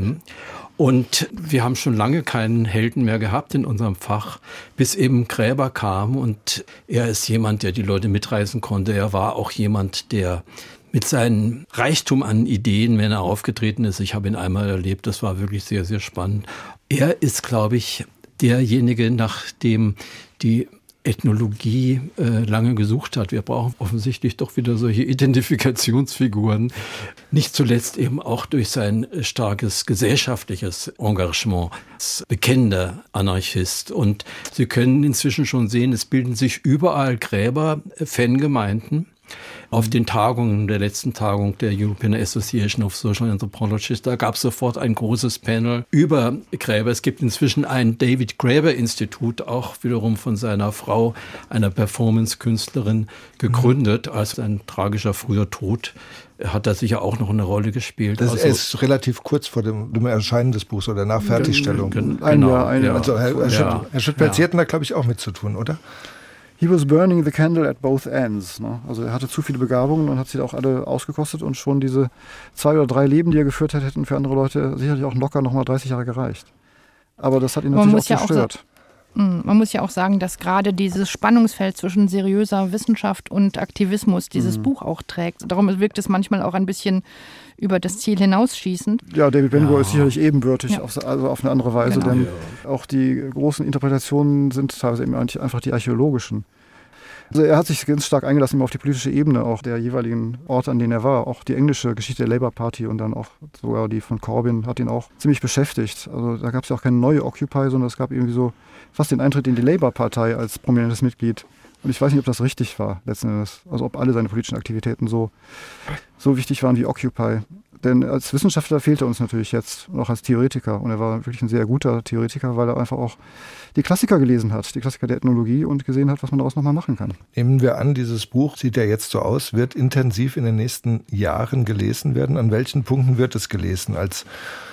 Und wir haben schon lange keinen Helden mehr gehabt in unserem Fach, bis eben Gräber kam. Und er ist jemand, der die Leute mitreißen konnte. Er war auch jemand, der mit seinem Reichtum an Ideen, wenn er aufgetreten ist, ich habe ihn einmal erlebt, das war wirklich sehr, sehr spannend. Er ist, glaube ich, derjenige, nach dem die Ethnologie äh, lange gesucht hat. Wir brauchen offensichtlich doch wieder solche Identifikationsfiguren. Nicht zuletzt eben auch durch sein starkes gesellschaftliches Engagement als bekennender Anarchist. Und Sie können inzwischen schon sehen, es bilden sich überall Gräber, äh, Fangemeinden. Auf den Tagungen, der letzten Tagung der European Association of Social Anthropologists, da gab es sofort ein großes Panel über Gräber. Es gibt inzwischen ein David Graeber Institut, auch wiederum von seiner Frau, einer Performance-Künstlerin, gegründet. Mhm. Als ein tragischer früher Tod hat das sicher auch noch eine Rolle gespielt. Das also, ist relativ kurz vor dem, dem Erscheinen des Buchs oder nach Fertigstellung. Gen, gen, genau, ein Jahr, ein Jahr. Also Herr, Herr, ja. Schütt, Herr Schütt-Pelz, Sie hatten da, glaube ich, auch mit zu tun, oder? He was burning the candle at both ends. Ne? Also er hatte zu viele Begabungen und hat sie auch alle ausgekostet und schon diese zwei oder drei Leben, die er geführt hat, hätten für andere Leute sicherlich auch locker nochmal dreißig Jahre gereicht. Aber das hat ihn man natürlich auch ja zerstört. Auch so, man muss ja auch sagen, dass gerade dieses Spannungsfeld zwischen seriöser Wissenschaft und Aktivismus dieses mhm. Buch auch trägt. Darum wirkt es manchmal auch ein bisschen über das Ziel hinausschießend. Ja, David Benbow ja. ist sicherlich ebenbürtig, ja. auf, also auf eine andere Weise, genau. denn ja. auch die großen Interpretationen sind teilweise eben einfach die archäologischen. Also er hat sich ganz stark eingelassen auf die politische Ebene auch der jeweiligen Orte, an denen er war. Auch die englische Geschichte der Labour Party und dann auch sogar die von Corbyn hat ihn auch ziemlich beschäftigt. Also da gab es ja auch keine neue Occupy, sondern es gab irgendwie so fast den Eintritt in die Labour-Partei als prominentes Mitglied. Und ich weiß nicht, ob das richtig war, letzten Endes. Also ob alle seine politischen Aktivitäten so, so wichtig waren wie Occupy. Denn als Wissenschaftler fehlte uns natürlich jetzt, und auch als Theoretiker. Und er war wirklich ein sehr guter Theoretiker, weil er einfach auch die Klassiker gelesen hat, die Klassiker der Ethnologie und gesehen hat, was man daraus nochmal machen kann. Nehmen wir an, dieses Buch, sieht ja jetzt so aus, wird intensiv in den nächsten Jahren gelesen werden. An welchen Punkten wird es gelesen? Als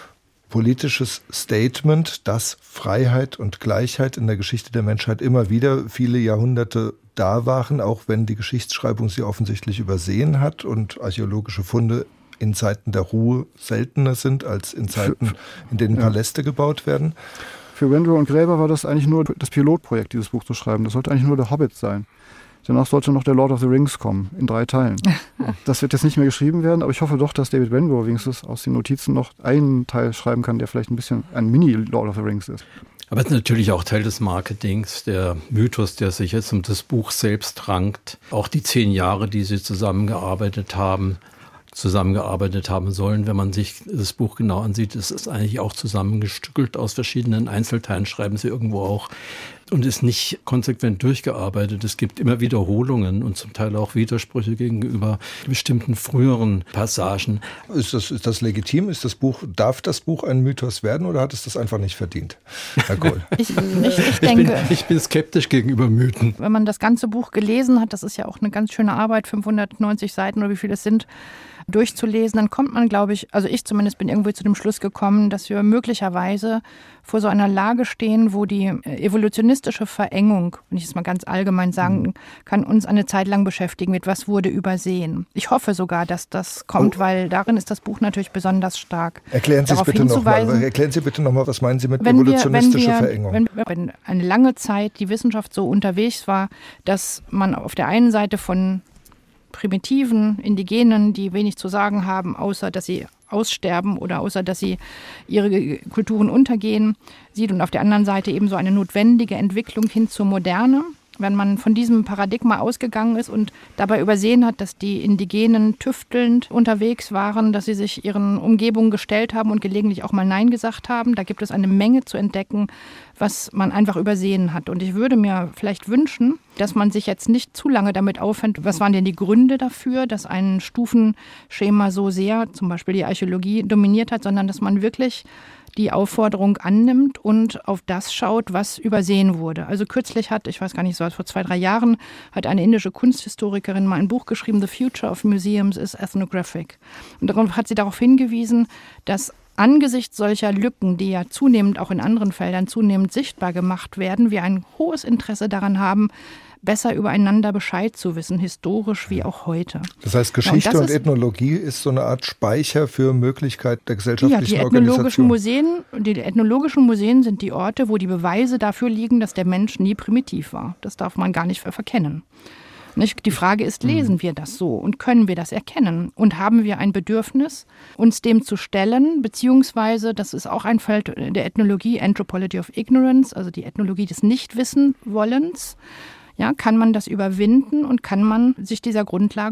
politisches Statement, dass Freiheit und Gleichheit in der Geschichte der Menschheit immer wieder viele Jahrhunderte da waren, auch wenn die Geschichtsschreibung sie offensichtlich übersehen hat und archäologische Funde in Zeiten der Ruhe seltener sind als in Zeiten, in denen ja. Paläste gebaut werden. Für Wendover und Graeber war das eigentlich nur das Pilotprojekt, dieses Buch zu schreiben. Das sollte eigentlich nur der Hobbit sein. Danach sollte noch der Lord of the Rings kommen, in drei Teilen. Das wird jetzt nicht mehr geschrieben werden, aber ich hoffe doch, dass David Wendover wenigstens aus den Notizen noch einen Teil schreiben kann, der vielleicht ein bisschen ein Mini-Lord of the Rings ist. Aber es ist natürlich auch Teil des Marketings, der Mythos, der sich jetzt um das Buch selbst rankt. Auch die zehn Jahre, die sie zusammengearbeitet haben, zusammengearbeitet haben sollen. Wenn man sich das Buch genau ansieht, ist es eigentlich auch zusammengestückelt aus verschiedenen Einzelteilen, schreiben sie irgendwo auch. Und ist nicht konsequent durchgearbeitet. Es gibt immer Wiederholungen und zum Teil auch Widersprüche gegenüber bestimmten früheren Passagen. Ist das, ist das legitim? Ist das Buch, darf das Buch ein Mythos werden oder hat es das einfach nicht verdient? Herr Kohl. ich, ich, ich, denke, ich, bin, ich bin skeptisch gegenüber Mythen. Wenn man das ganze Buch gelesen hat, das ist ja auch eine ganz schöne Arbeit, fünfhundertneunzig Seiten oder wie viel es sind, durchzulesen, dann kommt man, glaube ich, also ich zumindest bin irgendwie zu dem Schluss gekommen, dass wir möglicherweise vor so einer Lage stehen, wo die evolutionistische Verengung, wenn ich es mal ganz allgemein sagen kann, uns eine Zeit lang beschäftigen wird. Was wurde übersehen? Ich hoffe sogar, dass das kommt, oh. weil darin ist das Buch natürlich besonders stark. Erklären Sie es bitte nochmal. Erklären Sie bitte nochmal, was meinen Sie mit evolutionistischer wir, wenn wir, Verengung? Wenn, wenn eine lange Zeit die Wissenschaft so unterwegs war, dass man auf der einen Seite von Primitiven, Indigenen, die wenig zu sagen haben, außer dass sie aussterben oder außer dass sie ihre Kulturen untergehen, sieht und auf der anderen Seite eben so eine notwendige Entwicklung hin zur Moderne. Wenn man von diesem Paradigma ausgegangen ist und dabei übersehen hat, dass die Indigenen tüftelnd unterwegs waren, dass sie sich ihren Umgebungen gestellt haben und gelegentlich auch mal Nein gesagt haben, da gibt es eine Menge zu entdecken, was man einfach übersehen hat. Und ich würde mir vielleicht wünschen, dass man sich jetzt nicht zu lange damit aufhält, was waren denn die Gründe dafür, dass ein Stufenschema so sehr, zum Beispiel die Archäologie, dominiert hat, sondern dass man wirklich die Aufforderung annimmt und auf das schaut, was übersehen wurde. Also kürzlich hat, ich weiß gar nicht, so vor zwei, drei Jahren, hat eine indische Kunsthistorikerin mal ein Buch geschrieben, The Future of Museums is Ethnographic. Und darauf hat sie darauf hingewiesen, dass angesichts solcher Lücken, die ja zunehmend auch in anderen Feldern zunehmend sichtbar gemacht werden, wir ein hohes Interesse daran haben, besser übereinander Bescheid zu wissen, historisch wie auch heute. Das heißt, Geschichte ja, und, und Ethnologie ist so eine Art Speicher für Möglichkeit der gesellschaftlichen ja, die ethnologischen Museen, die ethnologischen Museen sind die Orte, wo die Beweise dafür liegen, dass der Mensch nie primitiv war. Das darf man gar nicht verkennen. Nicht? Die Frage ist, lesen wir das so und können wir das erkennen? Und haben wir ein Bedürfnis, uns dem zu stellen, beziehungsweise, das ist auch ein Feld der Ethnologie, Anthropology of Ignorance, also die Ethnologie des Nichtwissen-Wollens. Ja, kann man das überwinden und kann man sich dieser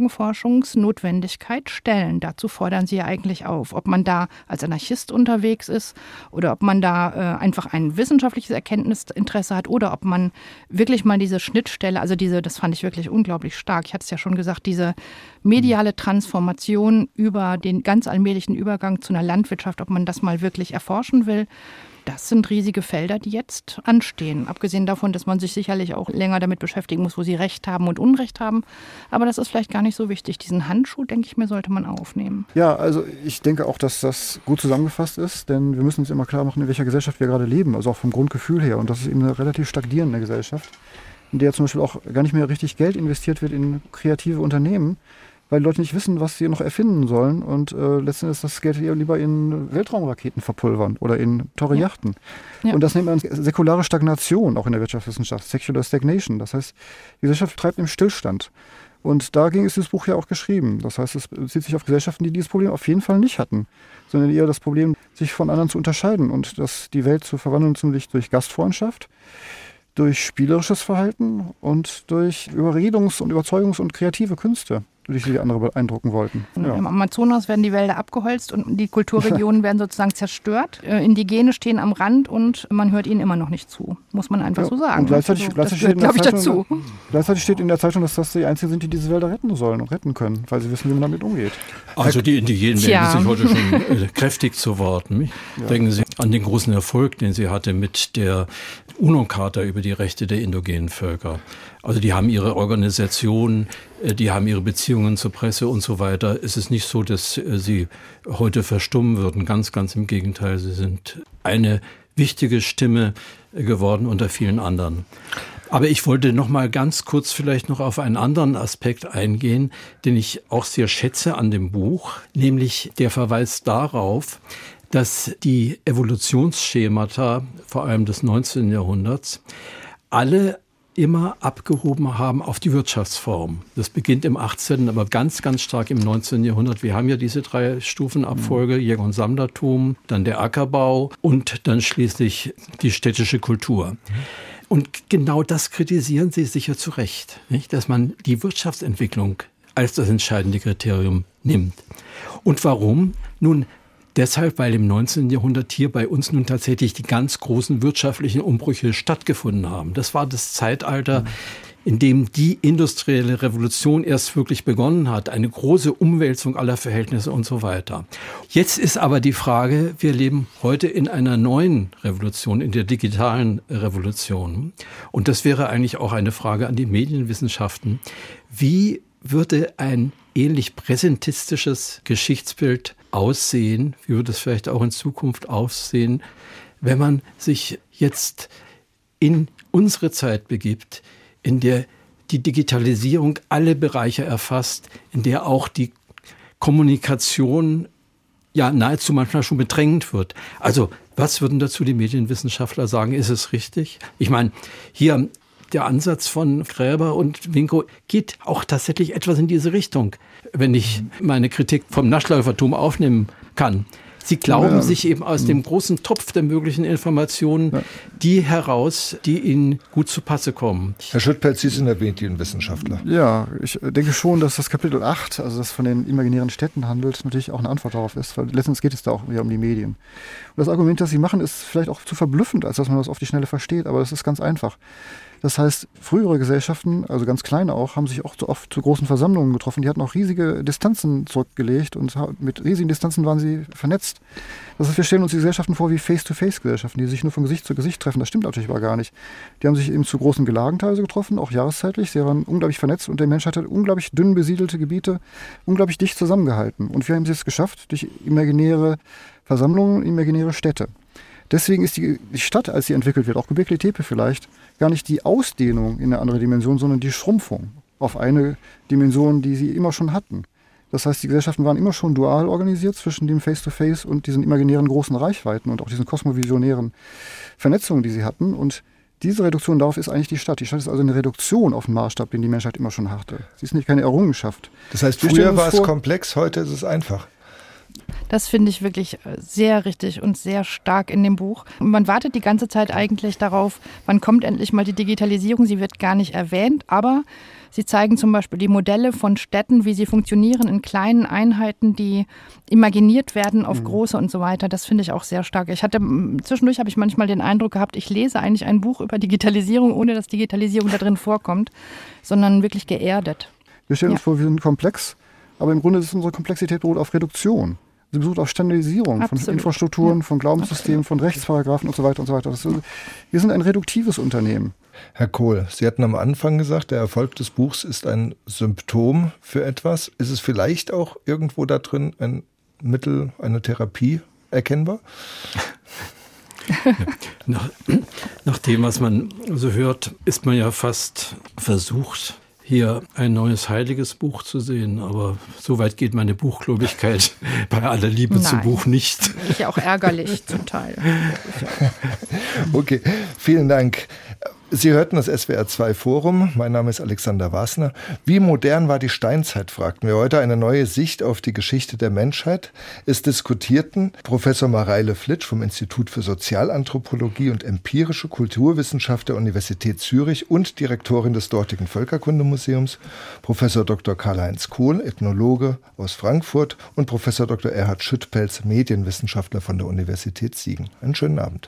Grundlagenforschungsnotwendigkeit stellen? Dazu fordern Sie ja eigentlich auf. Ob man da als Anarchist unterwegs ist oder ob man da äh, einfach ein wissenschaftliches Erkenntnisinteresse hat oder ob man wirklich mal diese Schnittstelle, also diese, das fand ich wirklich unglaublich stark. Ich hatte es ja schon gesagt, diese mediale Transformation über den ganz allmählichen Übergang zu einer Landwirtschaft, ob man das mal wirklich erforschen will. Das sind riesige Felder, die jetzt anstehen. Abgesehen davon, dass man sich sicherlich auch länger damit beschäftigen muss, wo sie Recht haben und Unrecht haben. Aber das ist vielleicht gar nicht so wichtig. Diesen Handschuh, denke ich mir, sollte man aufnehmen. Ja, also ich denke auch, dass das gut zusammengefasst ist. Denn wir müssen uns immer klar machen, in welcher Gesellschaft wir gerade leben. Also auch vom Grundgefühl her. Und das ist eben eine relativ stagnierende Gesellschaft, in der zum Beispiel auch gar nicht mehr richtig Geld investiert wird in kreative Unternehmen, weil die Leute nicht wissen, was sie noch erfinden sollen und äh, letztendlich das Geld lieber in Weltraumraketen verpulvern oder in teure ja. Yachten. Ja. Und das nennt man säkulare Stagnation, auch in der Wirtschaftswissenschaft, Secular Stagnation. Das heißt, die Gesellschaft treibt im Stillstand. Und dagegen ist dieses Buch ja auch geschrieben. Das heißt, es bezieht sich auf Gesellschaften, die dieses Problem auf jeden Fall nicht hatten, sondern eher das Problem, sich von anderen zu unterscheiden und das, die Welt zu verwandeln zum Licht durch Gastfreundschaft, durch spielerisches Verhalten und durch Überredungs- und Überzeugungs- und kreative Künste, durch die andere beeindrucken wollten. Ja. Im Amazonas werden die Wälder abgeholzt und die Kulturregionen werden sozusagen zerstört. Äh, Indigene stehen am Rand und man hört ihnen immer noch nicht zu. Muss man einfach Ja. so sagen. Und gleichzeitig, also, gleichzeitig, das steht gehört, in der glaube ich, Zeitung, dazu. gleichzeitig steht in der Zeitung, dass das die Einzigen sind, die diese Wälder retten sollen und retten können, weil sie wissen, wie man damit umgeht. Also die Indigenen Tja. melden sich heute schon äh, kräftig zu Wort. Nicht? Ja. Denken Sie an den großen Erfolg, den sie hatte mit der UNO-Charta über die Rechte der indogenen Völker. Also die haben ihre Organisation, äh, die haben ihre Beziehungen zur Presse und so weiter. Es ist nicht so, dass äh, sie heute verstummen würden. Ganz, ganz im Gegenteil. Sie sind eine wichtige Stimme äh, geworden unter vielen anderen. Aber ich wollte noch mal ganz kurz vielleicht noch auf einen anderen Aspekt eingehen, den ich auch sehr schätze an dem Buch, nämlich der Verweis darauf, dass die Evolutionsschemata, vor allem des neunzehnten Jahrhunderts, alle immer abgehoben haben auf die Wirtschaftsform. Das beginnt im achtzehnten, aber ganz, ganz stark im neunzehnten Jahrhundert. Wir haben ja diese drei Stufenabfolge, Jäger- und Sammlertum, dann der Ackerbau und dann schließlich die städtische Kultur. Und genau das kritisieren Sie sicher zu Recht, nicht? Dass man die Wirtschaftsentwicklung als das entscheidende Kriterium nimmt. Und warum? Nun, deshalb, weil im neunzehnten Jahrhundert hier bei uns nun tatsächlich die ganz großen wirtschaftlichen Umbrüche stattgefunden haben. Das war das Zeitalter, in dem die industrielle Revolution erst wirklich begonnen hat. Eine große Umwälzung aller Verhältnisse und so weiter. Jetzt ist aber die Frage, wir leben heute in einer neuen Revolution, in der digitalen Revolution. Und das wäre eigentlich auch eine Frage an die Medienwissenschaften. Wie würde ein ähnlich präsentistisches Geschichtsbild aussehen, wie würde es vielleicht auch in Zukunft aussehen, wenn man sich jetzt in unsere Zeit begibt, in der die Digitalisierung alle Bereiche erfasst, in der auch die Kommunikation ja nahezu manchmal schon bedrängend wird. Also was würden dazu die Medienwissenschaftler sagen? Ist es richtig? Ich meine, hier der Ansatz von Gräber und Winko geht auch tatsächlich etwas in diese Richtung, wenn ich meine Kritik vom Naschläufertum aufnehmen kann. Sie glauben ja. sich eben aus dem großen Topf der möglichen Informationen ja. die heraus, die Ihnen gut zu Passe kommen. Herr Schüttpelz, Sie sind der Medienwissenschaftler. Ja, ich denke schon, dass das Kapitel acht, also das von den imaginären Städten handelt, natürlich auch eine Antwort darauf ist, weil letztens geht es da auch wieder um die Medien. Und das Argument, das Sie machen, ist vielleicht auch zu verblüffend, als dass man das auf die Schnelle versteht, aber es ist ganz einfach. Das heißt, frühere Gesellschaften, also ganz kleine auch, haben sich auch zu oft zu großen Versammlungen getroffen. Die hatten auch riesige Distanzen zurückgelegt und mit riesigen Distanzen waren sie vernetzt. Das heißt, wir stellen uns die Gesellschaften vor wie Face-to-Face-Gesellschaften, die sich nur von Gesicht zu Gesicht treffen. Das stimmt natürlich aber gar nicht. Die haben sich eben zu großen Gelagen teilweise getroffen, auch jahreszeitlich. Sie waren unglaublich vernetzt und der Mensch hat unglaublich dünn besiedelte Gebiete unglaublich dicht zusammengehalten. Und wir haben es jetzt geschafft durch imaginäre Versammlungen, imaginäre Städte. Deswegen ist die Stadt, als sie entwickelt wird, auch Göbekli Tepe vielleicht, gar nicht die Ausdehnung in eine andere Dimension, sondern die Schrumpfung auf eine Dimension, die sie immer schon hatten. Das heißt, die Gesellschaften waren immer schon dual organisiert zwischen dem Face-to-Face und diesen imaginären großen Reichweiten und auch diesen kosmovisionären Vernetzungen, die sie hatten. Und diese Reduktion darauf ist eigentlich die Stadt. Die Stadt ist also eine Reduktion auf den Maßstab, den die Menschheit immer schon hatte. Sie ist nicht keine Errungenschaft. Das heißt, früher war es komplex, heute ist es einfach. Das finde ich wirklich sehr richtig und sehr stark in dem Buch. Man wartet die ganze Zeit eigentlich darauf, wann kommt endlich mal die Digitalisierung. Sie wird gar nicht erwähnt, aber sie zeigen zum Beispiel die Modelle von Städten, wie sie funktionieren in kleinen Einheiten, die imaginiert werden auf mhm. große und so weiter. Das finde ich auch sehr stark. Ich hatte, zwischendurch habe ich manchmal den Eindruck gehabt, ich lese eigentlich ein Buch über Digitalisierung, ohne dass Digitalisierung da drin vorkommt, sondern wirklich geerdet. Wir stellen ja. uns vor, wir sind komplex, aber im Grunde ist unsere Komplexität beruht auf Reduktion. Sie beruht auf Standardisierung Absolut. von Infrastrukturen, ja. von Glaubenssystemen, von Rechtsparagraphen und so weiter und so weiter. Das ist, wir sind ein reduktives Unternehmen. Herr Kohl, Sie hatten am Anfang gesagt, der Erfolg des Buchs ist ein Symptom für etwas. Ist es vielleicht auch irgendwo da drin ein Mittel, eine Therapie erkennbar? Ja. Nach, nach dem, was man so hört, ist man ja fast versucht, hier ein neues heiliges Buch zu sehen, aber so weit geht meine Buchgläubigkeit bei aller Liebe Nein. zum Buch nicht. Ist ja auch ärgerlich zum Teil. Okay, vielen Dank. Sie hörten das S W R zwei Forum. Mein Name ist Alexander Wasner. Wie modern war die Steinzeit, fragten wir heute. Eine neue Sicht auf die Geschichte der Menschheit. Es diskutierten Professor Mareile Flitsch vom Institut für Sozialanthropologie und empirische Kulturwissenschaft der Universität Zürich und Direktorin des dortigen Völkerkundemuseums, Professor Doktor Karl-Heinz Kohl, Ethnologe aus Frankfurt, und Professor Doktor Erhard Schüttpelz, Medienwissenschaftler von der Universität Siegen. Einen schönen Abend.